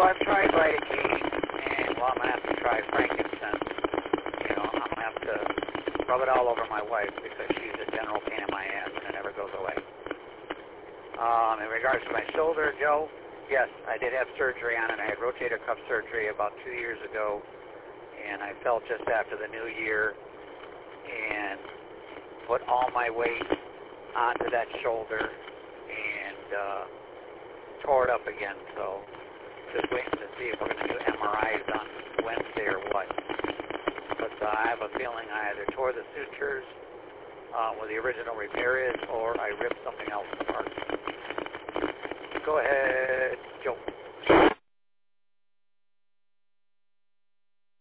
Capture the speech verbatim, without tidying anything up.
I've tried Lidocaine, and well, I'm going to have to try frankincense. You know, I'm going to have to rub it all over my wife because she's a general pain in my ass and it never goes away. Um, in regards to my shoulder, Joe, yes, I did have surgery on it. I had rotator cuff surgery about two years ago, and I fell just after the new year and put all my weight onto that shoulder and uh, tore it up again. So just waiting to see if we're going to do M R Is on Wednesday or what. But uh, I have a feeling I either tore the sutures uh, where the original repair is, or I ripped something else apart. Go ahead, Joe.